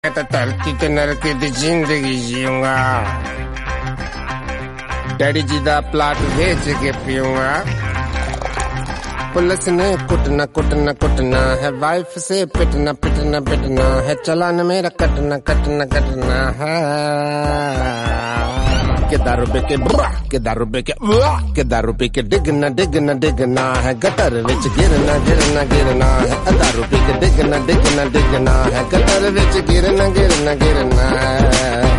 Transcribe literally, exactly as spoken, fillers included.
मैं तो धरती ते नरके दी जिंदगी जीऊंगा। डैडी जी दा प्लाट बेच के पीऊंगा। पुलिस ने कुटना कुटना कुटना है, वाइफ से पिटना पिटना पिटना है, चलान मेरा कटना कटना कटना है। के दारू पे के के दारू पे के के दारू पे के डिगना डिगना डिगना है, गटर विच गिरना गिरना गिरना है। दारू पे के डिगना डिगना डिगना है, गटर विच गिरना गिरना गिरना है।